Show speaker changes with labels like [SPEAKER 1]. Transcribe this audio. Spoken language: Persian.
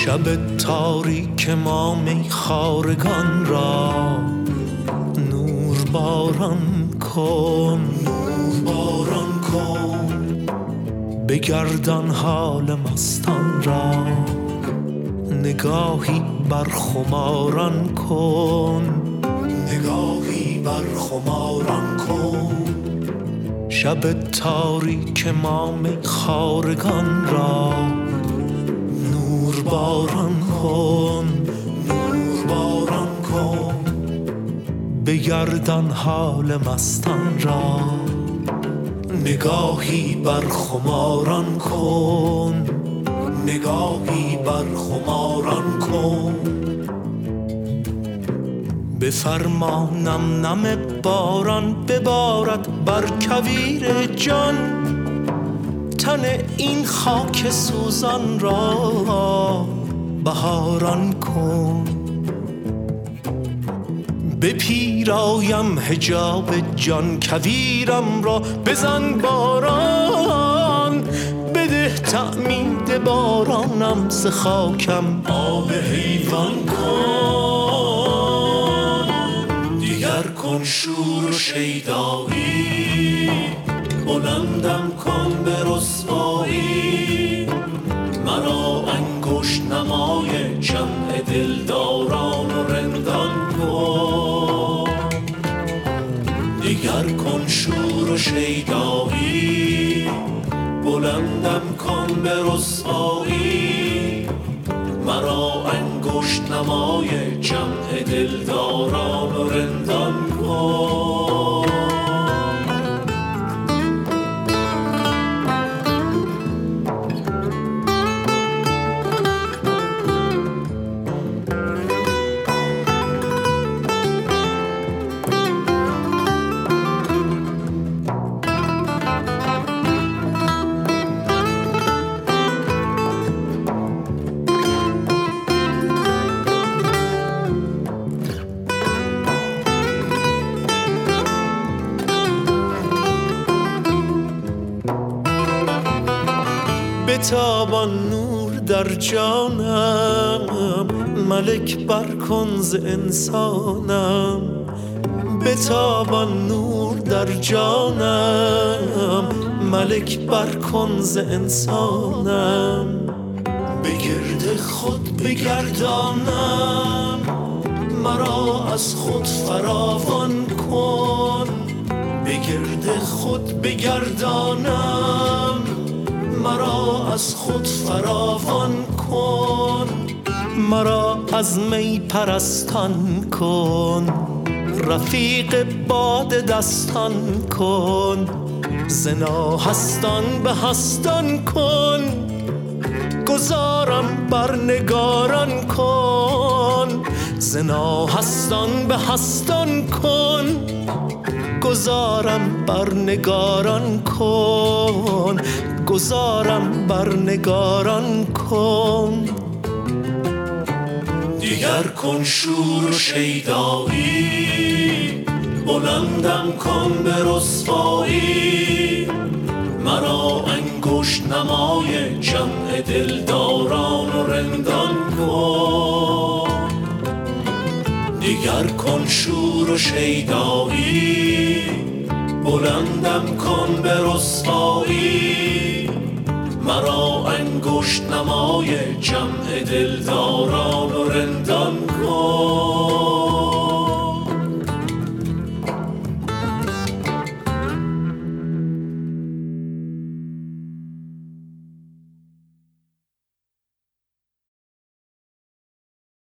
[SPEAKER 1] شب تاریک ما میخوارگان را نور باران کن، نور باران کن. بگردان حال مستان را نگاهی بر خماران کن، نگاهی بر خماران کن. شب تاریک ما میخوارگان را نور باران کن، نور باران کن. بگردان حال مستان را نگاهی بر خماران کن، نگاهی بر خماران کن. بفرما نم نم باران ببارد بر کویر جان، تن این خاک سوزان را بهاران کن. بپیرایم حجاب جان کویرم را بزن باران، بده تعمید بارانم ز خاکم آب حیوان کن. دیگر کن شور و شیدایی، بلندم کن به رسوایی. مرا انگشت نمای جمع دلداران و رندان کن. دیگر کن شور و شیدایی، بلندم کن به رسوایی. مرا انگشت نمای جمع دلداران و رندان کن. بتابان نور در جانم، ملک برکن ز انسانم. بتابان نور در جانم، ملک برکن ز انسانم. بگرد خود بگردانم، مرا از خود فراوان کن. بگرد خود بگردانم، مرا از خود فراوان کن. مرا از می پرستان کن، رفیق باد دستان کن. زنا هستان به هستان کن، گذارم بر نگاران کن. زنا هستان به هستان کن، گذارم بر نگاران کن. گذارم بر نگاران کن. دیگر کن شور و شیدایی، بلندم کن به رسوایی. مرا انگشت نمای جمع دلداران و رندان کن. دیگر کن شور و شیدایی، بلندم کن به رسوایی. مرا انگشت نمای جمع دلداران و رندان کن.